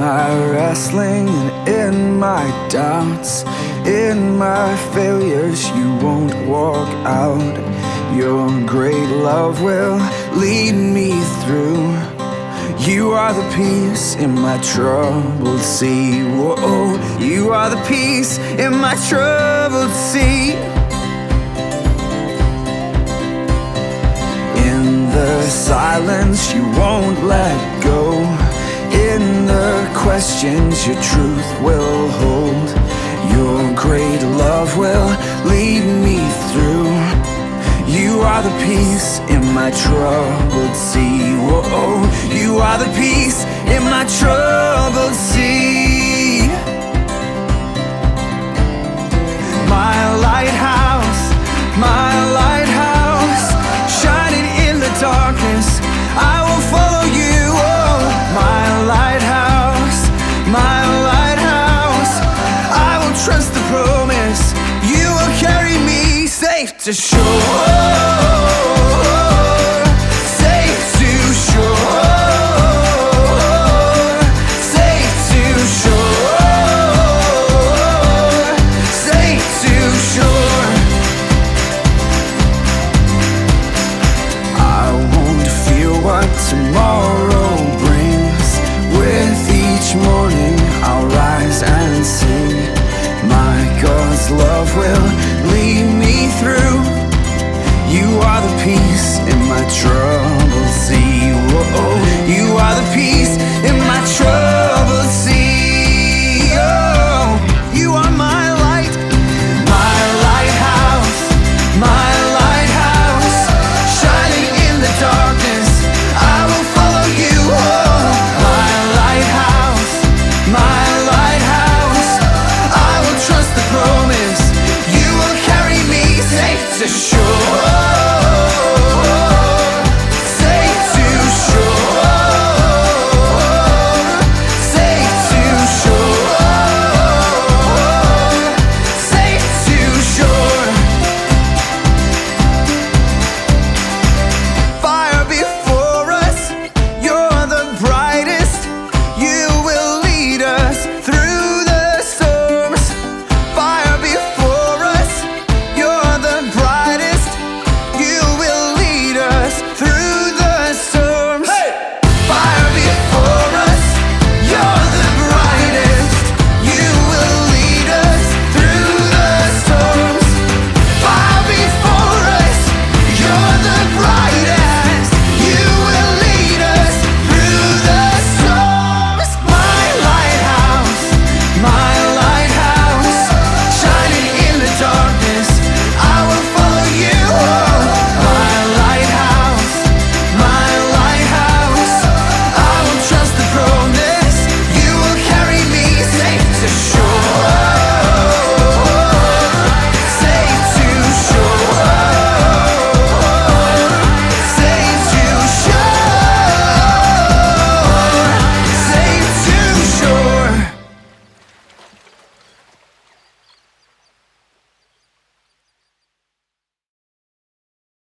my wrestling and in my doubts, in my failures, you won't walk out. Your great love will lead me through. You are the peace in my troubled sea. Whoa, you are the peace in my troubled sea. In the silence, you won't let go. In the questions, your truth will hold. Your great love will lead me through. You are the peace in my troubled sea. Whoa, you are the peace in my troubled sea. My lighthouse, shining in the darkness, I will follow you. Oh, my lighthouse, I will trust the promise. You will carry me safe to shore. Tomorrow brings. With each morning I'll rise and sing. My God's love will lead me through. You are the peace in my troubled sea. Whoa, you are the peace